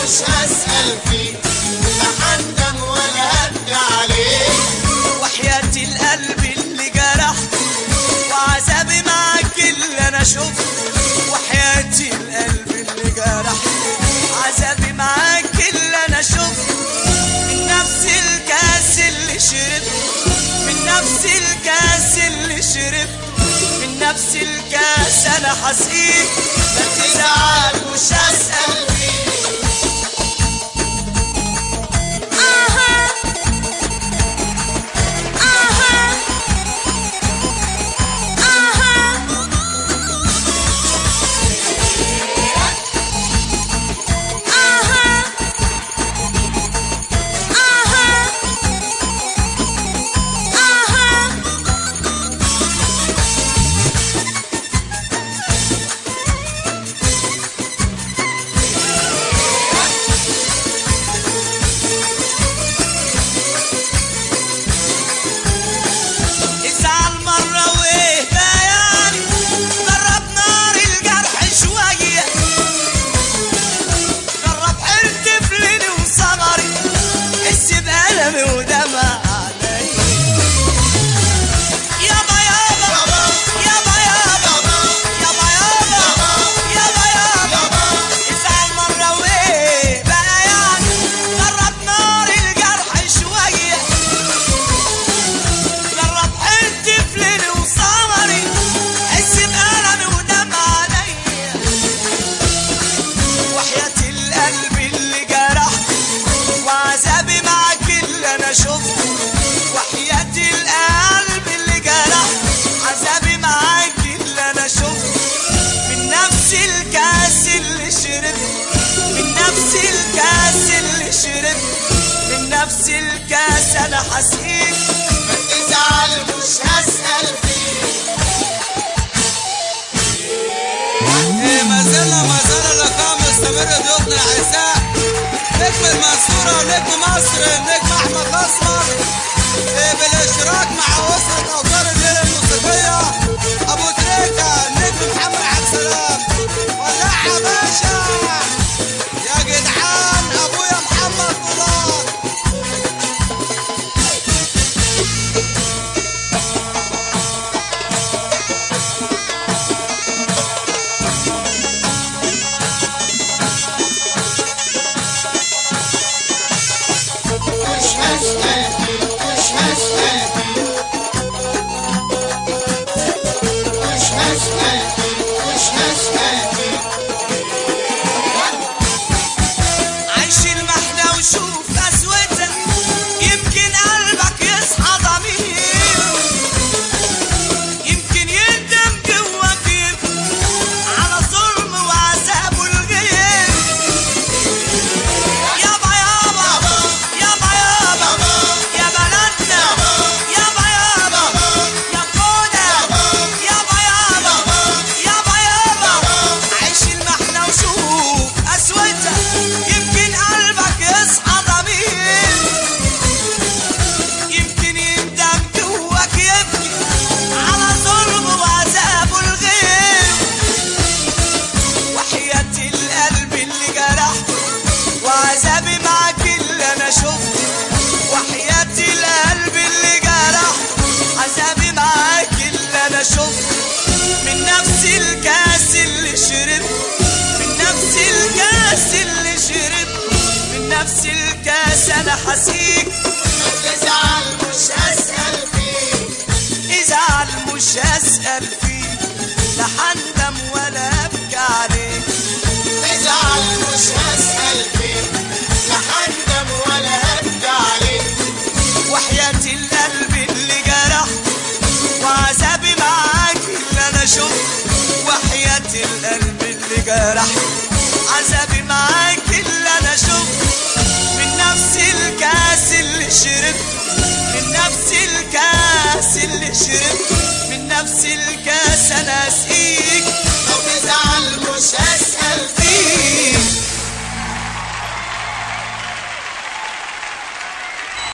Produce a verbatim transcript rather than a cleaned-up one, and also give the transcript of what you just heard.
مش هسأل فيك، لا هندم ولا هبكي عليك. وحياة القلب اللي جرحته وعذابي معاك اللي انا شفته. وحياة القلب اللي جرحته عذابي معاك اللي انا شفته. من نفس الكاس اللي شربته، من نفس الكاس اللي شربته، من نفس الكاس انا حسيت. ما تزعل مش هسأل فيك. نفس الكاس انا حسيت. ما تزعل مش هسأل فيك. ايه ما زلنا ما زال اللقاء مستمر ضيوفنا الاعزاء، نجم المنصورة ونجم مصر النجم احمد الاسمر، إيه بالاشتراك مع اسرة اوتار الليلة الموسيقية ابو تريكة النجم محمد عبد السلام. ولع يا باشا يا جدعان ابويا محمد طلال. مش هسأل فيك، مش هسأل فيك، مش هسأل فيك، مش هسأل فيك. عيش المحنة وشوف قسوتك، يمكن قلبك يصحى ضمير، يمكن يندم جواك يبكي على ظلم وعذاب الغير. يابا يابا يابا يابا يا بلدنا، يابا يابا يا كودا، يابا يابا يابا يابا. عيش المحنة وشوف قسوتك، يمكن قلبك يصحى ضمير، يمكن يندم جواك يبكي على ظلم وعذاب الغير. وحياة القلب اللي جرحته وعذابي معاك اللي انا شفته. وحياة القلب اللي جرحته عذابي معاك اللي انا شفته. من نفس الكاس اللي شربته، من نفس الكاس اللي شربته، من نفس الكاس انا حسيت. ما تزعل مش هسأل فيك. ازعل مش هسأل فيك، لا هندم ولا ابكي عليك. تزعل مش هسأل فيك، لا هندم ولا هبكي عليك. وحياة القلب اللي جرحته وعذابي معاك اللي انا شفته. وحياة القلب اللي جرحته عذابي معاك